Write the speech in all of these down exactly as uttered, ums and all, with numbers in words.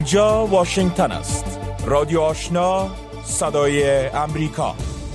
جا واشنگتن است. رادیو آشنا، صدای امریکا.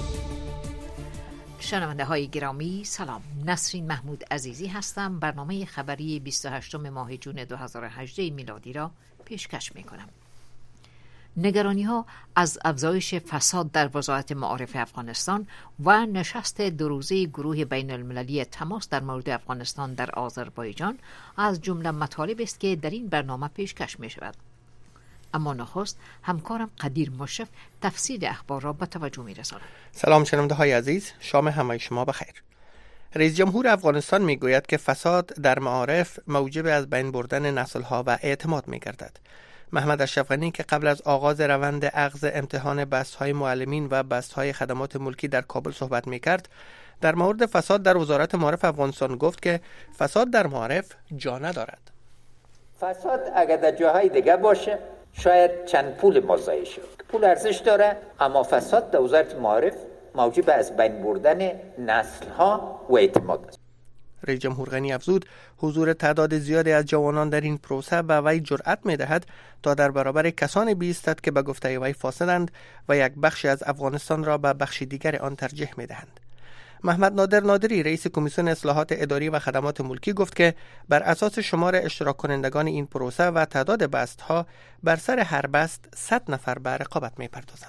شنونده های گرامی سلام، نسرین محمود عزیزی هستم. برنامه خبری بیست و هشتم ماه جون دو هزار و هجده میلادی را پیشکش می کنم. نگرانی ها از افزایش فساد در وزارت معارف افغانستان و نشست دو روزه گروه بین المللی تماس در مورد افغانستان در آذربایجان از جمله مطالب است که در این برنامه پیشکش می شود. اما نخست همکارم قدیر مشرف تفسیر اخبار را به توجه می رساند. سلام شنونده های عزیز، شام همه شما بخیر. رئیس جمهور افغانستان می گوید که فساد در معارف موجب از بین بردن نسل ها و اعتماد می گردد. محمد اشرف غنی که قبل از آغاز روند اخذ امتحان بست های معلمین و بست های خدمات ملکی در کابل صحبت می کرد، در مورد فساد در وزارت معارف افغانستان گفت که فساد در معارف جا ندارد. فساد اگر در جاهای دیگه باشه شاید چند پول مضاعف شد، پول ارزش داره، اما فساد در وزارت معارف موجب از بین بردن نسل ها و اعتماد است. رئیس جمهور غنی افزود حضور تعداد زیادی از جوانان در این پروسه به وی جرأت می‌دهد تا در برابر کسانی بایستد که به گفته وی فاسدند و یک بخشی از افغانستان را به بخش دیگر آن ترجیح می‌دهند. محمد نادر نادری رئیس کمیسیون اصلاحات اداری و خدمات ملکی گفت که بر اساس شمار اشتراک کنندگان این پروسه و تعداد بست‌ها بر سر هر بست صد نفر به رقابت می‌پردازند.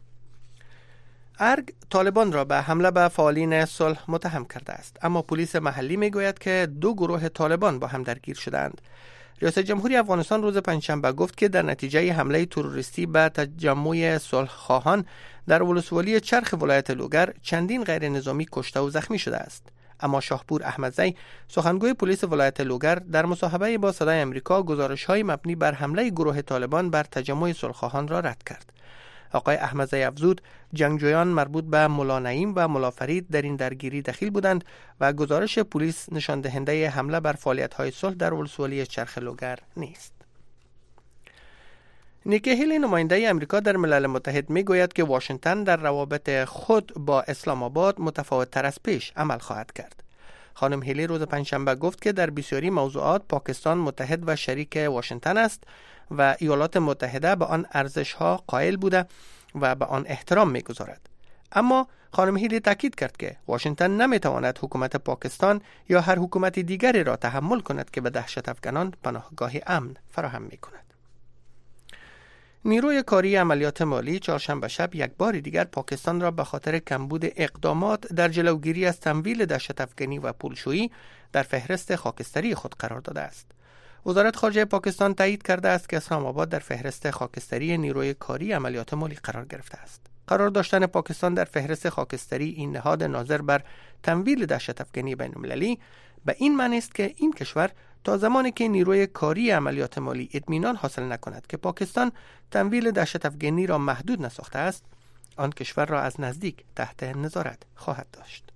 ارگ طالبان را به حمله به فعالین صلح متهم کرده است، اما پلیس محلی میگوید که دو گروه طالبان با هم درگیر شدند. ریاست جمهوری افغانستان روز پنجشنبه گفت که در نتیجه حمله تروریستی به تجمع صلح خواهان در ولسوالی چرخ ولایت لوگر چندین غیر نظامی کشته و زخمی شده است. اما شاهپور احمدزی سخنگوی پلیس ولایت لوگر در مصاحبه با صدای امریکا گزارش‌های مبنی بر حمله گروه طالبان بر تجمع صلح خواهان را رد کرد. آقای احمدزی افزود جنگجویان مربوط به ملا نعیم و ملا فرید در این درگیری دخیل بودند و گزارش پلیس نشان دهنده حمله بر فعالیت‌های صلح در ولسوالی چرخ لوگر نیست. نیکی هیلی نماینده امریکا در ملل متحد میگوید که واشنگتن در روابط خود با اسلام آباد متفاوت‌تر از پیش عمل خواهد کرد. خانم هیلی روز پنجشنبه گفت که در بسیاری موضوعات پاکستان متحد و شریک واشنگتن است و ایالات متحده به آن ارزش‌ها قائل بوده و به آن احترام می‌گذارد. اما خانم هیلی تاکید کرد که واشنگتن نمی‌تواند حکومت پاکستان یا هر حکومت دیگری را تحمل کند که به دهشت افغانان پناهگاه امن فراهم می‌کند. نیروی کاری عملیات مالی چهارشنبه شب یک بار دیگر پاکستان را به خاطر کمبود اقدامات در جلوگیری از تمویل دهشت افغانی و پولشویی در فهرست خاکستری خود قرار داده است. وزارت خارجه پاکستان تایید کرده است که اسلام آباد در فهرست خاکستری نیروی کاری عملیات مالی قرار گرفته است. قرار داشتن پاکستان در فهرست خاکستری این نهاد ناظر بر تمویل دهشت افغانی بین المللی به این معنی است که این کشور تا زمانی که نیروی کاری عملیات مالی اطمینان حاصل نکند که پاکستان تمویل دهشت افغانی را محدود نساخته است، آن کشور را از نزدیک تحت نظارت خواهد داشت.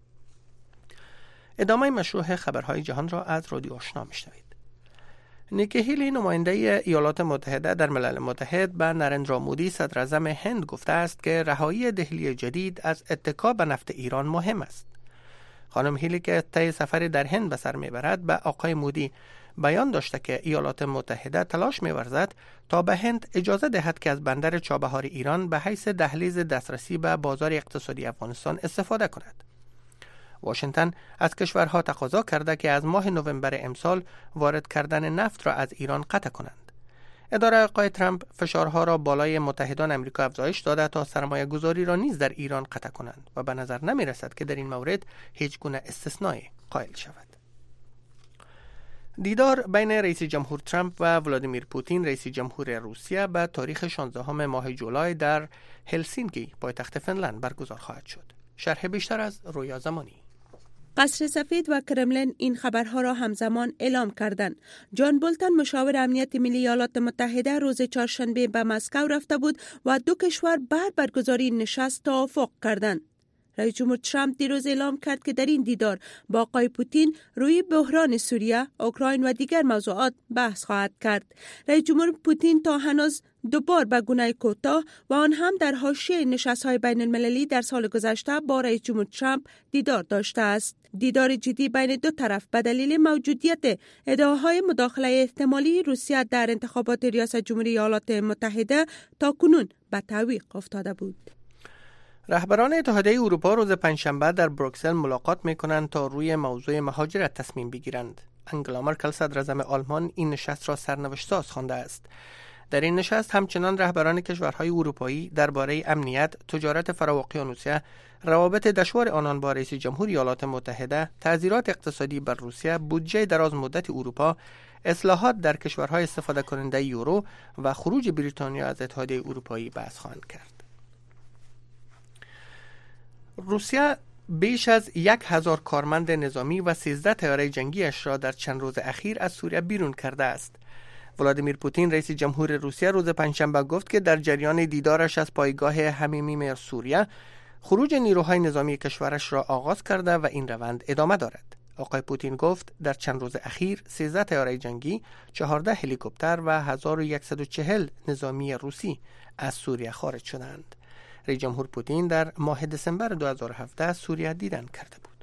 ادامه مشروع خبرهای جهان را از رادیو آشنا میشنوید. نیکی هیلی نماینده ایالات متحده در ملل متحد به نرندرا مودی صدر اعظم هند گفته است که رهایی دهلی جدید از اتکا به نفت ایران مهم است. خانم هیلی که طی سفری در هند به سر میبرد به آقای مودی بیان داشته که ایالات متحده تلاش می‌ورزد تا به هند اجازه دهد که از بندر چابهار ایران به حیث دهلیز دسترسی به بازار اقتصادی افغانستان استفاده کند. واشنگتن از کشورها تقاضا کرده که از ماه نوامبر امسال وارد کردن نفت را از ایران قطع کنند. اداره آقای ترامپ فشارها را بالای متحدان امریکا افزایش داده تا سرمایه گذاری را نیز در ایران قطع کنند و به نظر نمی رسد که در این مورد هیچ گونه استثنایی قائل شود. دیدار بین رئیس جمهور ترامپ و ولادیمیر پوتین رئیس جمهور روسیه به تاریخ شانزدهم ماه جولای در هلسینکی پایتخت فنلند برگزار خواهد شد. شرح بیشتر از رویا زمانی. قصر سفید و کرملین این خبرها را همزمان اعلام کردند. جان بولتن مشاور امنیت ملی ایالات متحده روز چهارشنبه به مسکو رفته بود و دو کشور بر برگزاری نشست توافق کردند. رئیس جمهور ترامپ دیروز اعلام کرد که در این دیدار با آقای پوتین روی بحران سوریه، اوکراین و دیگر موضوعات بحث خواهد کرد. رئیس جمهور پوتین تا هنوز دوبار به گونه کوتاه و آن هم در حاشیه نشست‌های بین المللی در سال گذشته با رئیس جمهور ترامپ دیدار داشته است. دیدار جدی بین دو طرف به دلیل موجودیت ادعاهای مداخله احتمالی روسیه در انتخابات ریاست جمهوری ایالات متحده تاکنون به تعویق افتاده بود. رهبران اتحادیه اروپا روز پنجشنبه در بروکسل ملاقات می‌کنند تا روی موضوع مهاجرت تصمیم بگیرند. انگلا مرکل صدراعظم آلمان این نشست را سرنوشت‌ساز خوانده است. در این نشست همچنان رهبران کشورهای اروپایی درباره امنیت، تجارت فرااقیانوسیه، روابط دشوار آنان با رئیس جمهور ایالات متحده، تعزیرات اقتصادی بر روسیه، بودجه دراز مدت اروپا، اصلاحات در کشورهای استفاده کننده یورو و خروج بریتانیا از اتحادیه اروپایی بحث خواهند کرد. روسیه بیش از یک هزار کارمند نظامی و سیزده طیاره جنگیش را در چند روز اخیر از سوریه بیرون کرده است. ولادیمیر پوتین رئیس جمهور روسیه روز پنجشنبه گفت که در جریان دیدارش از پایگاه حمیمیم سوریه خروج نیروهای نظامی کشورش را آغاز کرده و این روند ادامه دارد. آقای پوتین گفت در چند روز اخیر سیزده طیاره جنگی، چهارده هلیکوپتر و هزار و صد و چهل نظامی روسی از سوریه خارج شدند. رئیس جمهور پوتین در ماه دسامبر دو هزار و هفده سوریه دیدن کرده بود.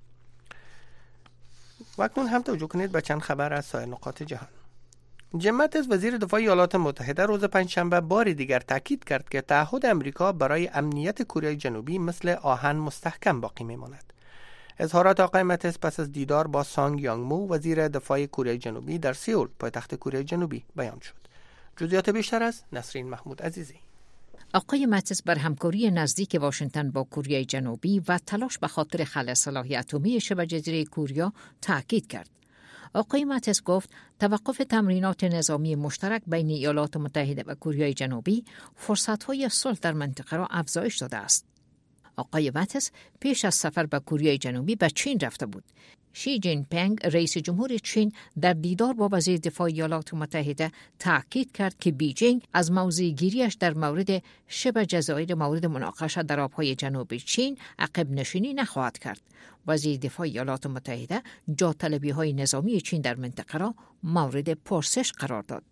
و اکنون هم توجه کنید به چند خبر از سایر نقاط جهان. جیم ماتیس وزیر دفاع ایالات متحده روز پنجشنبه بار دیگر تاکید کرد که تعهد امریکا برای امنیت کره جنوبی مثل آهن مستحکم باقی میماند. اظهارات آقای ماتیس پس از دیدار با سانگ یانگ مو وزیر دفاع کره جنوبی در سئول پایتخت کره جنوبی بیان شد. جزئیات بیشتر از نسرین محمود عزیزی. آقای ماتیس بر همکاری نزدیک واشنگتن با کره جنوبی و تلاش به خاطر خلع سلاح اتمی شبه جزیره کوریا تاکید کرد. آقای ماتیس گفت توقف تمرینات نظامی مشترک بین ایالات متحده و کره جنوبی فرصت‌های صلح در منطقه را افزایش داده است. آقای ماتیس پیش از سفر به کره جنوبی به چین رفته بود. شی جین پینگ رئیس جمهور چین در دیدار با وزیر دفاع ایالات متحده تاکید کرد که بیجینگ از موضع گیریش در مورد شبه جزایر مورد مناقشه در آبهای جنوبی چین عقب نشینی نخواهد کرد. وزیر دفاع ایالات متحده جا طلبی های نظامی چین در منطقه را مورد پرسش قرار داد.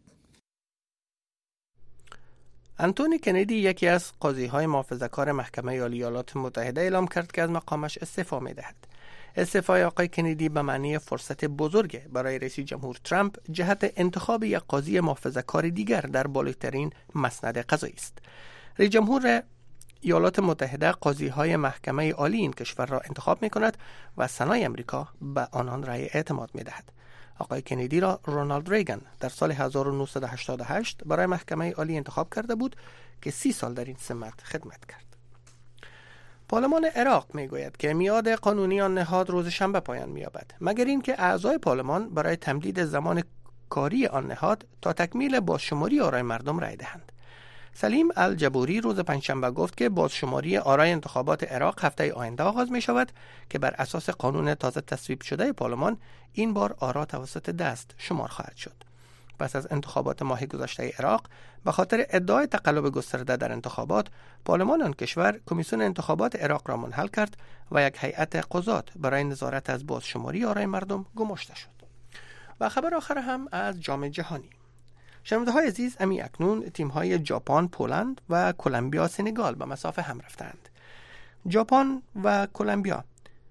آنتونی کندی یکی از قاضی‌های محافظه‌کار محکمه عالی ایالات متحده اعلام کرد که از مقامش استعفا می‌دهد. استعفای آقای کندی به معنی فرصت بزرگ برای رئیس جمهور ترامپ جهت انتخاب یک قاضی محافظه‌کار دیگر در بالاترین مسند قضایی است. رئیس جمهور ایالات متحده قاضی‌های محکمه عالی این کشور را انتخاب می‌کند و سنای امریکا به آنان رأی اعتماد می‌دهد. آقای کندی را رونالد ریگان در سال هزار و نهصد و هشتاد و هشت برای محکمه عالی انتخاب کرده بود که سی سال در این سمت خدمت کرد. پارلمان عراق میگوید که میعاد قانونی آن نهاد روز شنبه پایان می‌یابد، مگر اینکه اعضای پارلمان برای تمدید زمان کاری آن نهاد تا تکمیل بازشماری آرای مردم رأی دهند. سلیم الجبوری روز پنجشنبه گفت که بازشماری آرای انتخابات عراق هفته آینده آغاز می شود که بر اساس قانون تازه تصویب شده پارلمان این بار آرا توسط دست شمار خواهد شد. پس از انتخابات ماه گذشته عراق به خاطر ادعای تقلب گسترده در انتخابات، پارلمان آن کشور کمیسیون انتخابات عراق را منحل کرد و یک هیئت قضات برای نظارت از بازشماری آرای مردم گماشته شد. و خبر آخر هم از جام جهانی. شنونده های عزیز، امی اکنون تیم های ژاپن، پولند و کلمبیا سنگال به مسافه هم رفتند. ژاپن و کلمبیا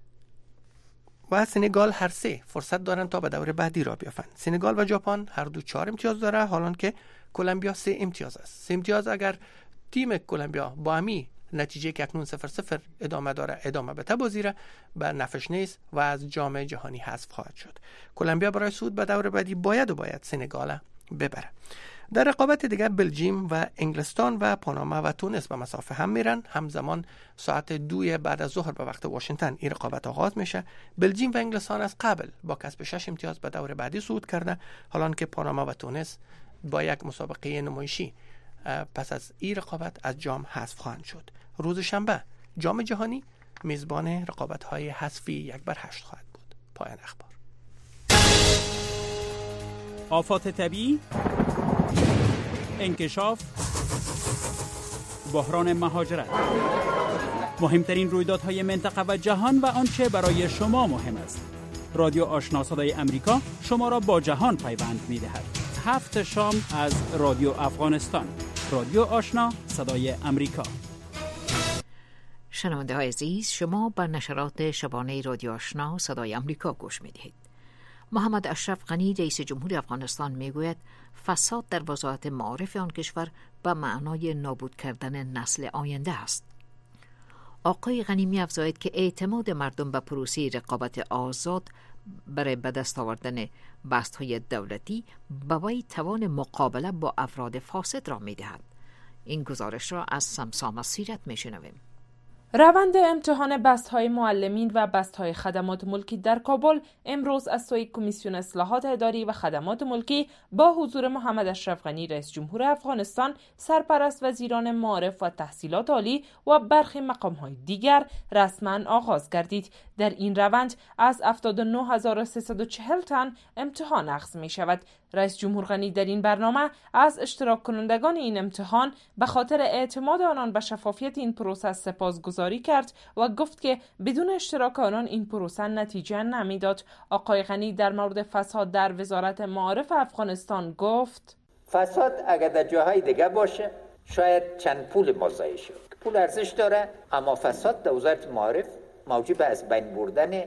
و سنگال هر سه فرصت دارند تا به دور بعدی را بیافند. سنگال و ژاپن هر دو چهار امتیاز داره، حالان که کلمبیا سه امتیاز است. سه امتیاز اگر تیم کلمبیا با امی نتیجه که اکنون صفر صفر ادامه داره ادامه بده بازیره به نفعش نیست و از جام جهانی حذف خواهد شد. کلمبیا برای صعود به دور بعدی باید و باید سنگال ببره. در رقابت دیگر بلژیم و انگلستان و پاناما و تونس به مسافه هم میرن. همزمان ساعت دوی بعد از ظهر به وقت واشنگتن این رقابت آغاز میشه. بلژیم و انگلستان از قبل با کسب شش امتیاز به دور بعدی صعود کرده، حالان که پاناما و تونس با یک مسابقه نمایشی پس از این رقابت از جام حذف خواهند شد. روز شنبه جام جهانی میزبان رقابت‌های حذفی یک بر هشت خواهد بود. پایان اخبار. آفات طبیعی، انکشاف، بحران مهاجرت. مهمترین رویدادهای منطقه و جهان و آنچه برای شما مهم است. رادیو آشنا صدای امریکا شما را با جهان پیوند می‌دهد. هفت شام از رادیو افغانستان. رادیو آشنا صدای امریکا. شنونده های عزیز، شما بر نشرات شبانه رادیو آشنا صدای امریکا گوش می‌دهید. محمد اشرف غنی رئیس جمهور افغانستان میگوید فساد در وزارت معارف آن کشور به معنای نابود کردن نسل آینده است. آقای غنی می‌افزاید که اعتماد مردم به پروسه رقابت آزاد برای به دست آوردن بست‌های دولتی به وی توان مقابله با افراد فاسد را می‌دهد. این گزارش را از سمسام سیرت می‌شنویم. روند امتحان بست‌های معلمین و بست‌های خدمات ملکی در کابل امروز از سوی کمیسیون اصلاحات اداری و خدمات ملکی با حضور محمد اشرف غنی رئیس جمهور افغانستان، سرپرست وزیران معارف و تحصیلات عالی و برخی مقام‌های دیگر رسما آغاز گردید. در این روند از هفتاد و نه هزار و سیصد و چهل تن امتحان اخذ می شود. رئیس جمهور غنی در این برنامه از اشتراک کنندگان این امتحان به خاطر اعتماد آنان به شفافیت این پروسه سپاسگزاری کرد و گفت که بدون اشتراک آنان این پروسه نتیجه نمیداد. آقای غنی در مورد فساد در وزارت معارف افغانستان گفت: فساد اگر در جاهای دیگه باشه شاید چند پول مضاعف شد. پول ارزش داره، اما فساد در وزارت معارف موجب از بین بردن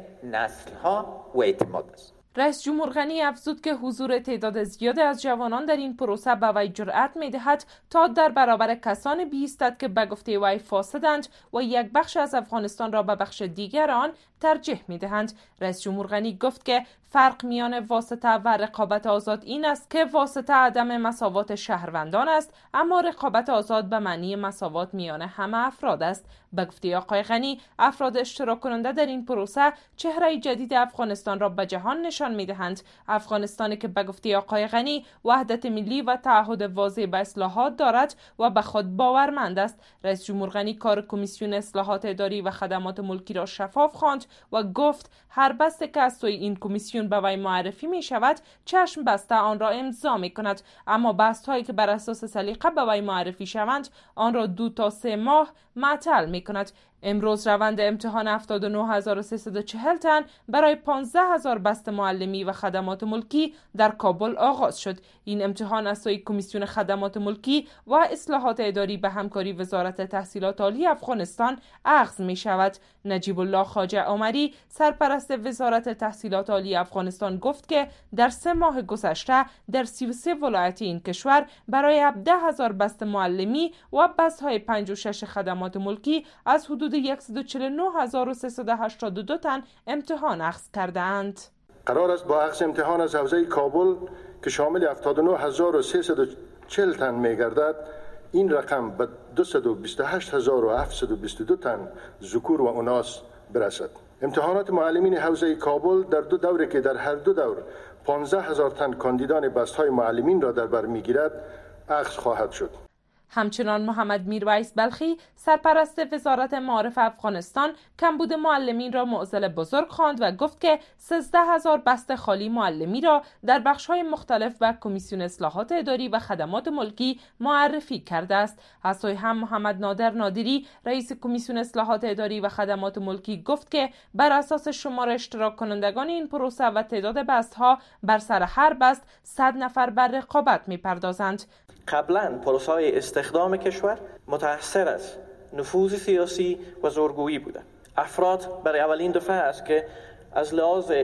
نسل‌ها و اعتماد است. رئیس جمهور غنی افزود که حضور تعداد زیادی از جوانان در این پروسه به وی جرأت می‌دهد تا در برابر کسانی بایستد که به گفته وی فاسدند و یک بخش از افغانستان را به بخش دیگر آن ترجیح می‌دهند. رئیس جمهور غنی گفت که فرق میان واسطه و رقابت آزاد این است که واسطه عدم مساوات شهروندان است، اما رقابت آزاد به معنی مساوات میان همه افراد است. به گفته آقای غنی، افراد اشتراک کننده در این پروسه چهره جدید افغانستان را به جهان نشان می‌دهند. افغانستانی که به گفته آقای غنی وحدت ملی و تعهد واضح به اصلاحات دارد و به خود باورمند است. رئیس جمهور غنی کار کمیسیون اصلاحات اداری و خدمات ملکی را شفاف خواند و گفت هر بسته که از سوی این کمیسیون به وی معرفی می شود چشم بسته آن را امضا می کند، اما بست هایی که بر اساس سلیقه به وی معرفی شوند آن را دو تا سه ماه معطل می کند. امروز روند امتحان هفتاد و نه هزار و سیصد و چهل تن برای پانزده هزار بست معلمی و خدمات ملکی در کابل آغاز شد. این امتحان از سوی کمیسیون خدمات ملکی و اصلاحات اداری به همکاری وزارت تحصیلات عالی افغانستان اخذ می شود. نجیب الله خواجه عمری سرپرست وزارت تحصیلات عالی افغانستان گفت که در سه ماه گذشته در سی و سه ولایت این کشور برای هفده هزار بست معلمی و بست های پنجاه و شش خدمات ملکی از حدود صد و چهل و نه هزار و سیصد و هشتاد و دو تن امتحان اخذ کردند. قرار است با اخذ امتحان از حوزه کابل که شامل هفتاد و نه هزار و سیصد و چهل تن می‌گردد، این رقم به دویست و بیست و هشت هزار و هفتصد و بیست و دو تن ذکور و اناث برسد. امتحانات معلمین حوزه کابل در دو دوره که در هر دو دور پانزده هزار تن کاندیدان بست‌های معلمین را در بر می‌گیرد اخذ خواهد شد. همچنان محمد میرویس بلخی سرپرست وزارت معارف افغانستان کمبود معلمین را معضل بزرگ خواند و گفت که سیزده هزار بست خالی معلمی را در بخش‌های مختلف و کمیسیون اصلاحات اداری و خدمات ملکی معرفی کرده است. از سوی هم محمد نادر نادری رئیس کمیسیون اصلاحات اداری و خدمات ملکی گفت که بر اساس شمار اشتراک کنندگان این پروسه و تعداد بست‌ها بر سر هر بست صد نفر بر رقابت می‌پردازند. قبلا پروسه‌های استخدام کشور متأثر از نفوذ سیاسی و زورگویی بوده. افراد برای اولین دفعه است که از لحاظ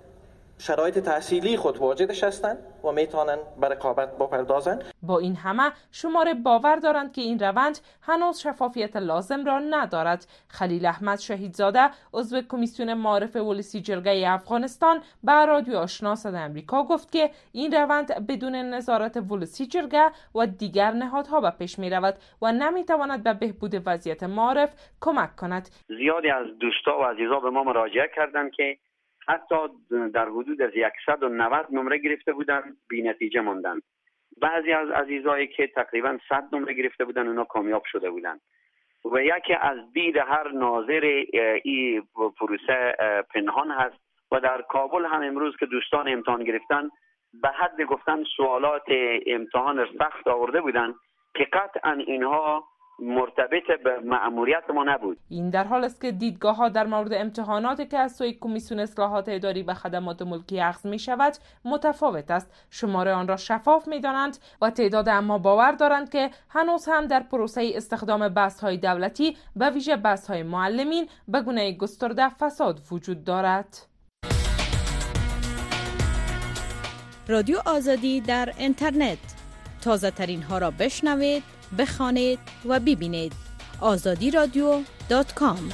شرایط تحصیلی خود واجدش هستند و میتونن به رقابت بپردازند. با این همه شمار باور دارند که این روند هنوز شفافیت لازم را ندارد. خلیل احمد شهیدزاده عضو کمیسیون معارف ولسی جرگه افغانستان به رادیو آشنا صدای امریکا گفت که این روند بدون نظارت ولسی جرگه و دیگر نهادها به پیش می رود و نمی تواند به بهبود وضعیت معارف کمک کند. زیادی از دوستا و عزیزا به ما مراجعه کردند که حتی در حدود از صد و نود نمره گرفته بودن بی نتیجه موندن. بعضی از عزیزایی که تقریبا صد نمره گرفته بودن اونا کامیاب شده بودن و یکی از دید هر ناظر این پروسه پنهان هست و در کابل هم امروز که دوستان امتحان گرفتن به حد گفتن سوالات امتحان سخت آورده بودن که قطعا اینها مرتبط به مأموریت ما نبود. این در حال است که دیدگاه ها در مورد امتحاناتی که از سوی کمیسیون اصلاحات اداری به خدمات ملکی اخذ می شود متفاوت است. شماره آن را شفاف می دانند و تعداد اما باور دارند که هنوز هم در پروسه استخدام بست‌های دولتی به ویژه بست‌های معلمین به گونه گسترده فساد وجود دارد. رادیو آزادی در اینترنت، تازه ترین ها را بشنوید، بخوانید و ببینید. آزادی رادیو دات کام.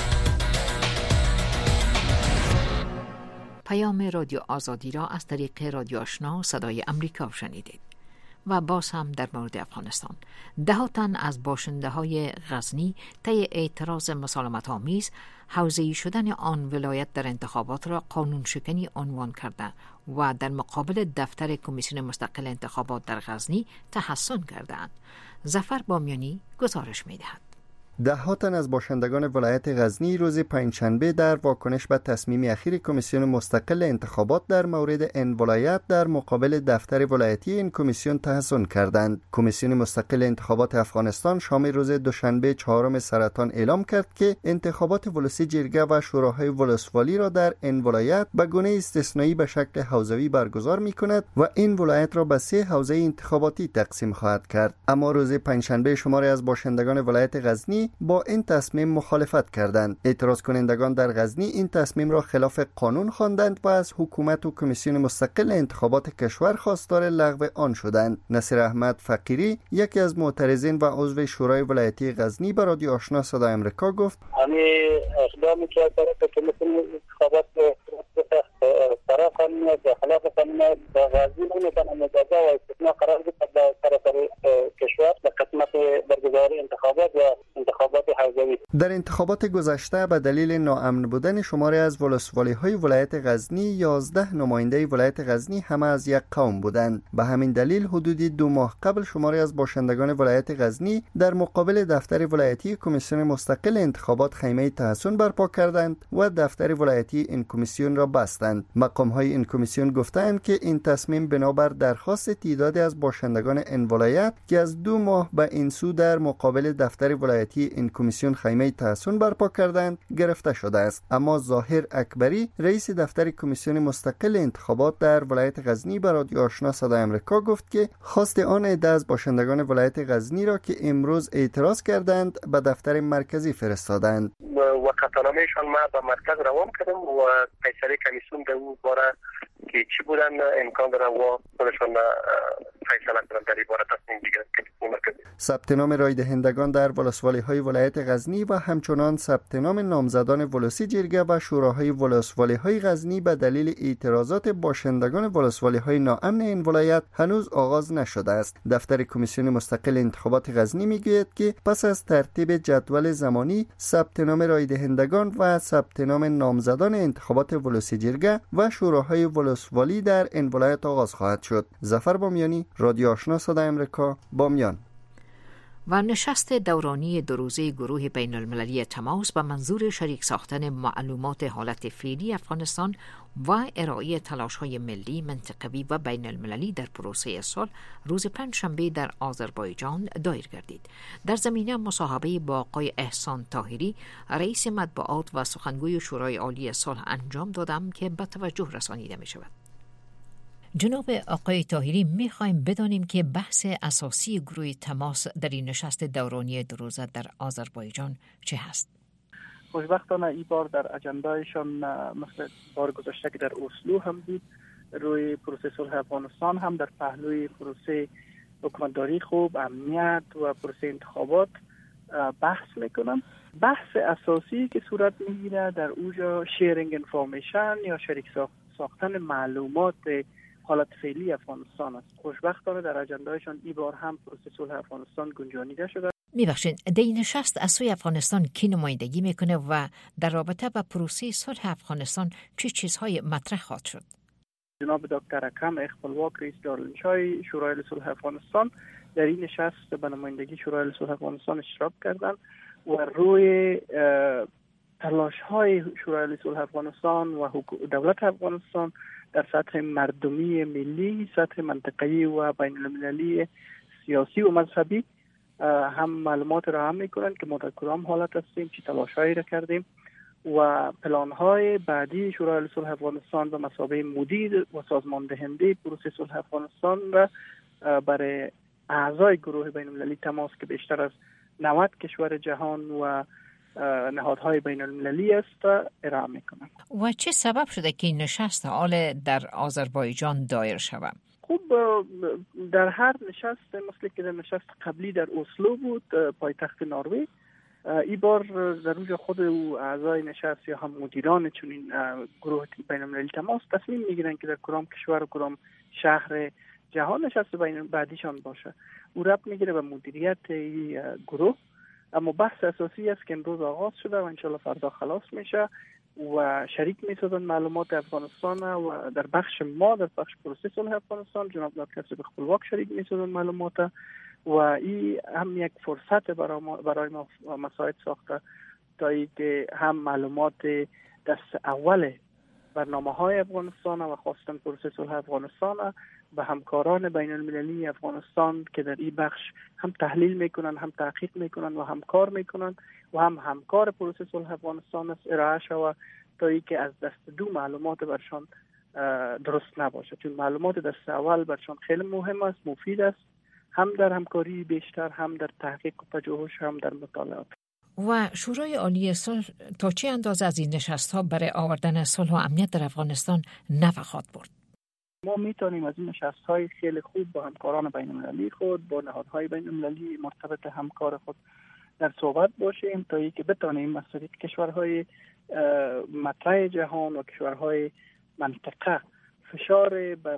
پیام رادیو آزادی را از طریق رادیو آشنا صدای امریکا شنیدید. و باز هم در مورد افغانستان، ده تن از باشنده های غزنی طی اعتراض مسالمت آمیز حوزه‌ای شدن آن ولایت در انتخابات را قانون شکنی عنوان کرده و در مقابل دفتر کمیسیون مستقل انتخابات در غزنی تحصن کردند. ظفر بامیانی گزارش می‌دهد. ده ها تن از باشندگان ولایت غزنی روز پنجشنبه در واکنش به تصمیم اخیر کمیسیون مستقل انتخابات در مورد این ولایت در مقابل دفتر ولایتی این کمیسیون تحصن کردند. کمیسیون مستقل انتخابات افغانستان شام روز دوشنبه چهارم سرطان اعلام کرد که انتخابات ولسی جرگه و شوراهای ولسوالی را در این ولایت به گونه استثنایی به شکل حوزوی برگزار می‌کند و این ولایت را به سه حوزه انتخاباتی تقسیم خواهد کرد. اما روز پنجشنبه شماری از باشندگان ولایت غزنی با این تصمیم مخالفت کردند. اعتراض کنندگان در غزنی این تصمیم را خلاف قانون خواندند و از حکومت و کمیسیون مستقل انتخابات کشور خواستار لغو آن شدند. نصیر احمد فقیری، یکی از معترضین و عضو شورای ولایتی غزنی، به رادیو آشنا صدای امریکا گفت: همین اقدامی که طرف کمیسیون انتخابات طرف قانون و خلاف قانون در غزنی نمیتونه مجازات و استثناء قرار بده در طرف کشور در قسمت برگزاری انتخابات و انتخابات حوزوی. در انتخابات گذشته به دلیل ناامن بودن شماری از ولسوالی‌های ولایت غزنی یازده نماینده ولایت غزنی همه از یک قوم بودند. به همین دلیل حدودی دو ماه قبل شماری از باشندگان ولایت غزنی در مقابل دفتر ولایتی کمیسیون مستقل انتخابات خیمه تحصن برپا کردند و دفتر ولایتی این کمیسیون را بستند. مقام‌های این کمیسیون گفتند که این تصمیم بنابر درخواست تعدادی از باشندگان این ولایت که از دو ماه به این سو در مقابل دفتر ولایتی این کمیسیون خیمه تحصن برپا کردند گرفته شده است. اما ظاهر اکبری، رئیس دفتر کمیسیون مستقل انتخابات در ولایت غزنی، به رادیو آشنا صدای امریکا گفت که خواست آن عده از باشندگان ولایت غزنی را که امروز اعتراض کردند به دفتر مرکزی فرستادند. و قطعنامهشان ما به مرکز روان کردم و فیصله کمیسیون در اون باره که چی بودن امکان داره و خودشان فیصله کنند در این باره تصمیم بگیرند که مرکزی. ثبت نام رای دهندگان در ولسوالی‌های ولایت غزنی و همچنان ثبت نام نامزدان ولسی جرگه و شوراهای ولسوالی‌های غزنی به دلیل اعتراضات باشندگان ولسوالی‌های ناامن این ولایت هنوز آغاز نشده است. دفتر کمیسیون مستقل انتخابات غزنی میگوید که پس از ترتیب جدول زمانی ثبت نام رای دهندگان و ثبت نام نامزدان انتخابات ولسی جرگه و شوراهای ولسوالی در این ولایت آغاز خواهد شد. ظفر بامیانی، رادیو آشنا صدای امریکا، بامیان. و نشست دورانی دو روزه گروه بین المللی تماس به منظور شریک ساختن معلومات حالت فعلی افغانستان و ارائه تلاش‌های ملی، منطقوی و بین المللی در پروسه صلح روز پنجشنبه در آذربایجان دایر گردید. در زمینه مصاحبه با آقای احسان طاهری، رئیس مطبوعات و سخنگوی شورای عالی صلح انجام دادم که به توجه رسانیده می شود. جناب آقای طاهری، می‌خوایم بدانیم که بحث اساسی گروه تماس در این نشست دورانی دو روزه در آذربایجان چه هست؟ خوشبختانه این بار در اجندایشان مثل بار گذشته که در اسلو هم بود، روی پروسه صلح افغانستان هم در پهلوی پروسه حکومتداری خوب، امنیت و پروسه انتخابات بحث میکنم. بحث اساسی که صورت میگیره در اوجا شیرینگ انفورمیشن یا شریک ساختن معلومات حالت فعلی افغانستان است. خوشبختانه در اجندایشان این بار هم پروسه صلح افغانستان گنجانیده شده. میبخشید، در این نشست از سوی افغانستان کی نمایندگی میکنه و در رابطه با پروسه صلح افغانستان چه چیزهای مطرح خواهد شد؟ جناب دکتر اکرم اخبالواک، رئیس دارالانشای شورای صلح افغانستان، در این نشست به نمایندگی شورای صلح افغانستان اشتراک کردند و روی تلاش‌های شورای صلح افغانستان و دولت افغانستان در سطح مردمی ملی، سطح منطقه‌ای و بین المللی، سیاسی و مذهبی هم معلومات را هم میکنن که ما در کدام حالت هستیم، چی تلاشایی را کردیم و پلان‌های بعدی شورای صلح افغانستان و مثابه مدیر و سازمان دهنده پروسه صلح افغانستان را برای اعضای گروه بین‌المللی تماس که بیشتر از نود کشور جهان و نهادهای بین‌المللی است ارائه میکنند. و چه سبب شده که این نشست حال در آذربایجان دایر شود؟ خوب در هر نشست مثل که در نشست قبلی در اسلو بود پایتخت نروژ، این بار در روز خود او اعضای نشست یا هم مدیران چنین گروه بین‌المللی تماس تصمیم میگیرن که در کدام کشور و کدام شهر جهان نشست بین بعدیشان باشه. او ربط میگیره به مدیریت این گروه، اما بحث اساسی است که امروز آغاز شده و انشالله فردا خلاص میشه و شریک میسازن معلومات افغانستان و در بخش ما در بخش پروسه صلح افغانستان جناب دادکسی خپلواک شریک میسازن معلومات و این هم یک فرصت برای ما برای ما مساعد ساخته تا اینکه هم معلومات دست اول برنامه‌های افغانستان و خواستن پروسه صلح افغانستان و همکاران بین المللی افغانستان که در این بخش هم تحلیل میکنن، هم تحقیق میکنن و هم کار میکنن و هم همکار پروسه صلح افغانستان است ارائه شود تا اینکه از دست دو معلومات برشان درست نباشه، چون معلومات دست اول برشان خیلی مهم است، مفید است، هم در همکاری بیشتر، هم در تحقیق و پژوهش، هم در مطالعات. و شورای عالی صلح تا چه اندازه از این نشست‌ها برای آوردن صلح و امنیت در افغانستان نفع خواهد برد؟ ما میتونیم از این نشست‌های خیلی خوب با همکاران بین‌المللی خود، با نهادهای بین‌المللی مرتبط همکار خود در صحبت باشیم تا اینکه بتونیم از طریق کشورهای مطرح جهان و کشورهای منطقه فشار بر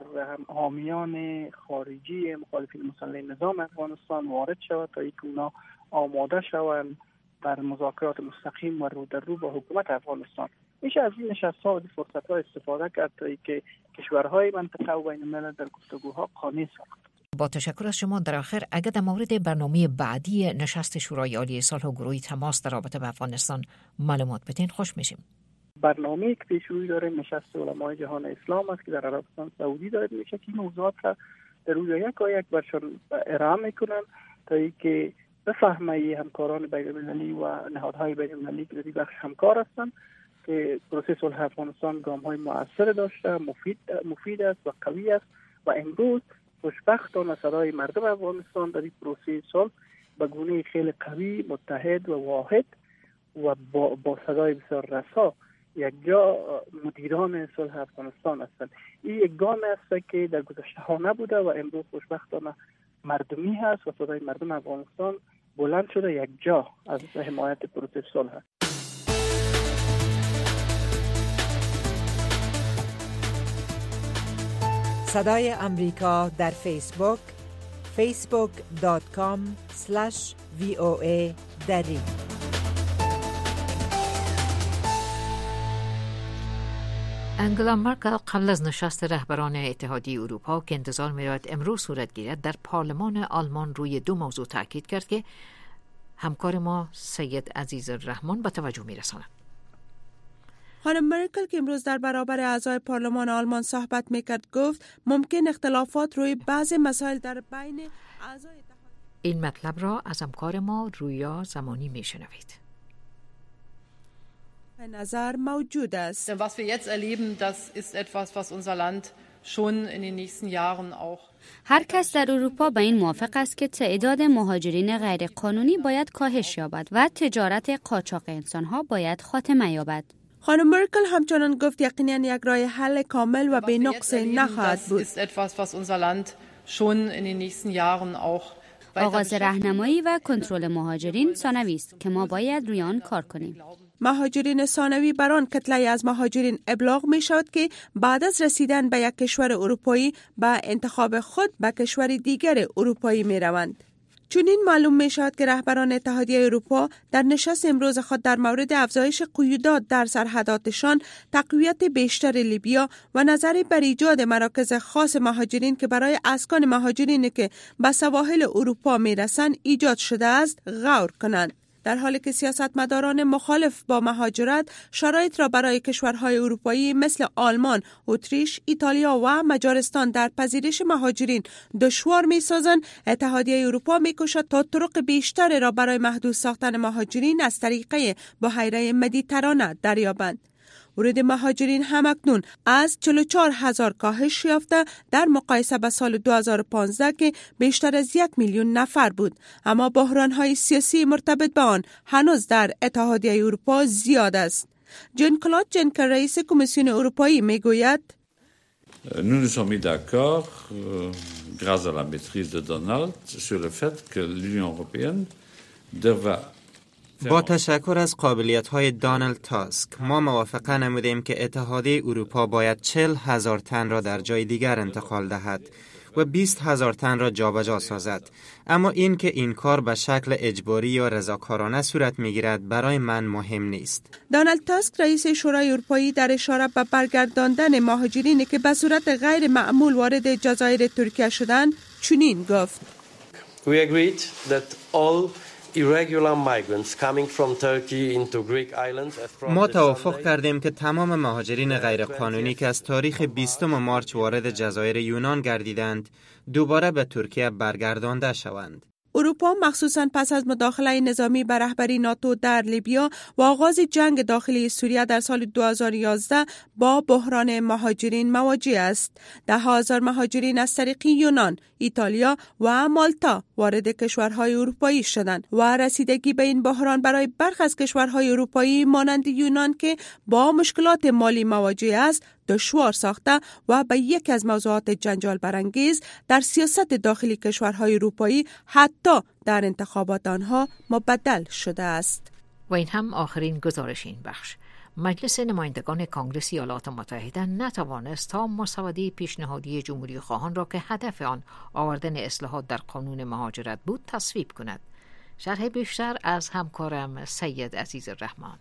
حامیان خارجی مخالفین مسلح نظام افغانستان وارد شود تا اینکه اونا آماده شوند بر مذاکرات مستقیم و رو در رو با حکومت افغانستان. میشه از این نشست‌ها و فرصت‌ها استفاده کرد تا اینکه کشورهای منطقه و بین الملل در گفتگوها قانع ساخت. با تشکر از شما. در آخر اگر در مورد برنامه بعدی نشست شورای عالی صلح و گروه تماس در رابطه با افغانستان معلومات بدین خوش میشیم. برنامه‌ای که پیش روی داره نشست علمای جهان اسلام است که در عربستان سعودی داره میشه که این موضوعات را در روز یک و یک برشان ارائه میکنن تا اینکه بفهمه همکاران بین‌المللی و نهادهای بین‌المللی که در این بخش همکار هستند که پروسه صلح افغانستان گام‌های مؤثر داشته، مفید مفید است و قوی است و امروز خوشبختانه صدای مردم افغانستان در این پروسه صلح به گونه خیلی قوی، متحد و واحد و با, با صدای بسیار رسا یک جا مدیران صلح افغانستان هستند. این یک گام است که در گذشته ها نبوده و امروز خوشبختانه مردمی هست و صدای مردم افغانستان بلند شده یک جا از حمایت پروسه صلح. صدای امریکا در فیسبوک فیسبوک دات کام اسلش وی او ای دری. انگلا مرکل قبل از نشست رهبران اتحادیه اروپا که انتظار می‌رود امروز صورت گیرد در پارلمان آلمان روی دو موضوع تاکید کرد که همکار ما سید عزیز الرحمن به توجه می‌رساند. خانم مرکل که امروز در برابر اعضای پارلمان آلمان صحبت میکرد گفت ممکن اختلافات روی بعضی مسائل در بین اعضای این مطلب را از همکار ما رویا زمانی میشنوید. به نظر موجود است. Was wir jetzt erleben, das ist etwas, was unser Land schon in den nächsten Jahren auch. هر کس در اروپا با این موافق است که تعداد مهاجرین غیر قانونی باید کاهش یابد و تجارت قاچاق انسان‌ها باید خاتمه یابد. خانم مرکل همچنان گفت یقینا یک راه حل کامل و بی نقص نخواهد بود. Das ist etwas, was unser Land schon in den nächsten Jahren auch. آغاز راهنمایی و کنترل مهاجرین ثانوی است که ما باید روی آن کار کنیم. مهاجرین ثانوی بر آن کتله از مهاجرین ابلاغ می شود که بعد از رسیدن به یک کشور اروپایی به انتخاب خود به کشور دیگر اروپایی می روند. چون این معلوم می شود که رهبران اتحادیه اروپا در نشست امروز خود در مورد افزایش قیودات در سرحداتشان، تقویت بیشتر لیبیا و نظری بر ایجاد مراکز خاص مهاجرین که برای اسکان مهاجرین که به سواحل اروپا می رسند ایجاد شده است غور کنند. در حالی که سیاستمداران مخالف با مهاجرت شرایط را برای کشورهای اروپایی مثل آلمان، اتریش، ایتالیا و مجارستان در پذیرش مهاجرین دشوار می‌سازند، اتحادیه اروپا می‌کوشد تا طرق بیشتر را برای محدود ساختن مهاجرین از طریق بحیره مدیترانه دریابند. ورود مهاجرین همکنون از چهل و چهار هزار کاهش یافته در مقایسه با سال دو هزار و پانزده که بیشتر از یک میلیون نفر بود، اما بحران‌های سیاسی مرتبط به آن هنوز در اتحادیه اروپا زیاد است. جان کلود جنکر رئیس کمیسیون اروپایی میگوید Nous nous sommes mis d'accord euh, grâce à la maîtrise de Donald sur le fait que l'Union européenne devait با تشکر از قابلیت‌های دانالد تاسک ما موافقه نمودیم که اتحادیه اروپا باید چهل هزار تن را در جای دیگر انتقال دهد و بیست هزار تن را جابجا سازد، اما این که این کار به شکل اجباری یا رضاکارانه صورت می‌گیرد برای من مهم نیست. دانالد تاسک رئیس شورای اروپایی در اشاره به برگرداندن مهاجرینی که به صورت غیر معمول وارد جزایر ترکیه شدند چنین گفت: We agreed that all irregular migrants coming from Turkey into Greek islands ما توافق کردیم که تمام مهاجرین غیرقانونی که از تاریخ بیستم مارچ وارد جزایر یونان گردیدند دوباره به ترکیه برگردانده شوند. اروپا مخصوصاً پس از مداخله نظامی به رهبری ناتو در لیبیا و آغاز جنگ داخلی سوریه در سال دو هزار و یازده با بحران مهاجرین مواجه است. ده هزار مهاجرین از طریق یونان، ایتالیا و مالتا وارد کشورهای اروپایی شدند و رسیدگی به این بحران برای برخی از کشورهای اروپایی مانند یونان که با مشکلات مالی مواجه است دشوار ساخته و به یک از موضوعات جنجال برانگیز در سیاست داخلی کشورهای اروپایی حتی در انتخابات آنها مبدل شده است. و این هم آخرین گزارش این بخش. مجلس نمایندگان کانگرس ایالات متحده نتوانست تا مسوده پیشنهادی جمهوری خواهان را که هدف آن آوردن اصلاحات در قانون مهاجرت بود تصویب کند. شرح بیشتر از همکارم سید عزیز الرحمن.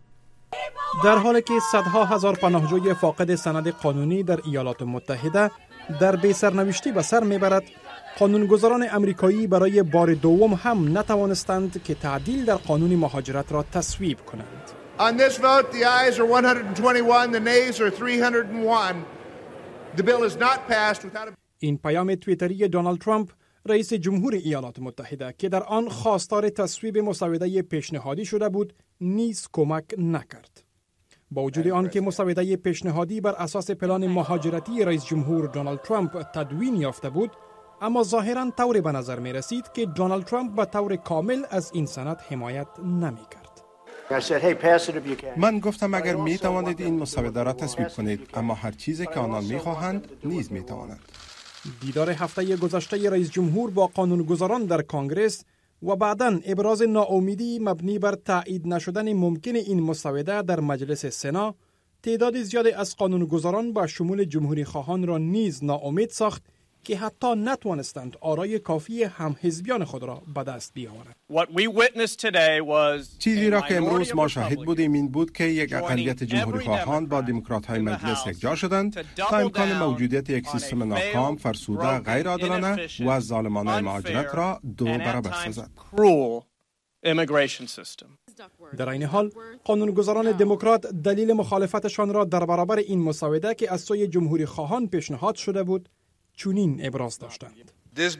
در حالی که صدها هزار پناهجوی فاقد سند قانونی در ایالات متحده در بی سرنوشتی به سر میبرد، قانونگذاران امریکایی برای بار دوم هم نتوانستند که تعدیل در قانون مهاجرت را تصویب کنند. On this vote, the ayes are one hundred twenty-one, the nays are three hundred one. The bill is not passed without a... این پیام توییتری دونالد ترامپ رئیس جمهور ایالات متحده که در آن خواستار تصویب مسوده پیشنهادی شده بود نیز کمک نکرد. با وجود آن که مسوده پیشنهادی بر اساس پلان مهاجرتی رئیس جمهور دونالد ترامپ تدوین یافته بود، اما ظاهراً طوری به نظر می رسید که دونالد ترامپ به طور کامل از این سند حمایت نمی کرد. من گفتم اگر می توانید این مسوده را تصویب کنید، اما هر چیزی که آنان می خواهند نیز می توانند. دیدار هفته گذشته رئیس جمهور با قانونگذاران در کنگره و بعداً ابراز ناامیدی مبنی بر تایید نشدن ممکن این مسوده در مجلس سنا، تعداد زیادی از قانونگذاران با شمول جمهوری خواهان را نیز ناامید ساخت که حتی نتوانستند آرای کافی هم حزبیان خود را به دست بیاورند. چیزی را که امروز ما شاهد بودیم این بود که یک اقلیت جمهوری خواهان با دموکرات های مجلس یکجا شدند تا امکان موجودیت یک سیستم ناکام، فرسوده، غیر عادلانه و ظالمانه مهاجرت را دو برابر سازد. در این حال قانونگذاران دموکرات دلیل مخالفتشان را در برابر این مسوده که از سوی جمهوری خواهان پیشنهاد شده بود چنین ابراز داشتند.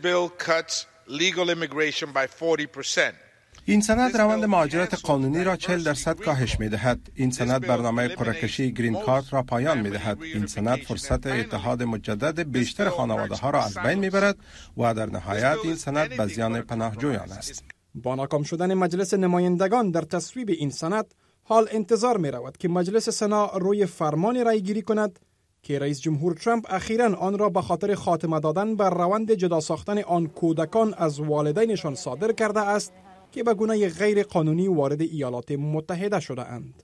این سند روند مهاجرت قانونی را چهل درصد کاهش می‌دهد. این سند برنامه قرعه‌کشی گرین کارت را پایان می‌دهد. این سند فرصت اتحاد مجدد بیشتر خانواده‌ها را از بین می‌برد و در نهایت این سند به زیان پناهجویان است. با ناکام شدن مجلس نمایندگان در تصویب این سند، حال انتظار می‌رود که مجلس سنا روی فرمان رای گیری کند که رئیس جمهور ترامپ اخیراً آن را به خاطر خاتمه دادن بر روند جدا ساختن آن کودکان از والدینشان صادر کرده است که به گونه غیر قانونی وارد ایالات متحده شده اند.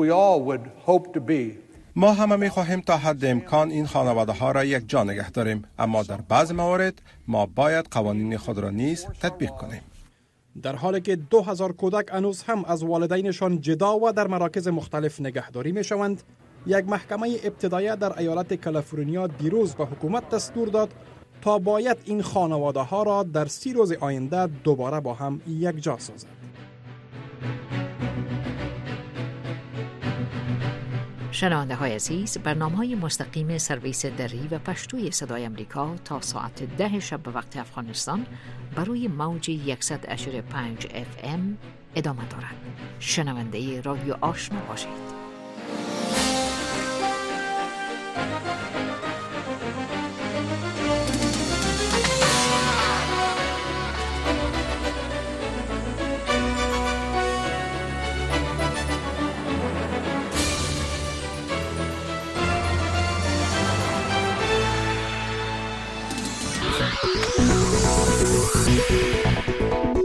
ما همه می خواهیم تا حد امکان این خانواده ها را یک جا نگه داریم، اما در بعض موارد ما باید قوانین خود را نیز تطبیق کنیم. در حالی که دو هزار کودک هنوز هم از والدینشان جدا و در مراکز مختلف نگهداری می شوند، یک محکمه ابتدایی در ایالت کالیفرنیا دیروز به حکومت دستور داد تا باید این خانواده ها را در سی روز آینده دوباره با هم یک جا سازد. شنونده های عزیز، برنامه های مستقیم سرویس دری و پشتوی صدای امریکا تا ساعت ده شب به وقت افغانستان بروی موج صد و پنج اف ام ادامه دارد. شنونده رادیو آشنا باشید.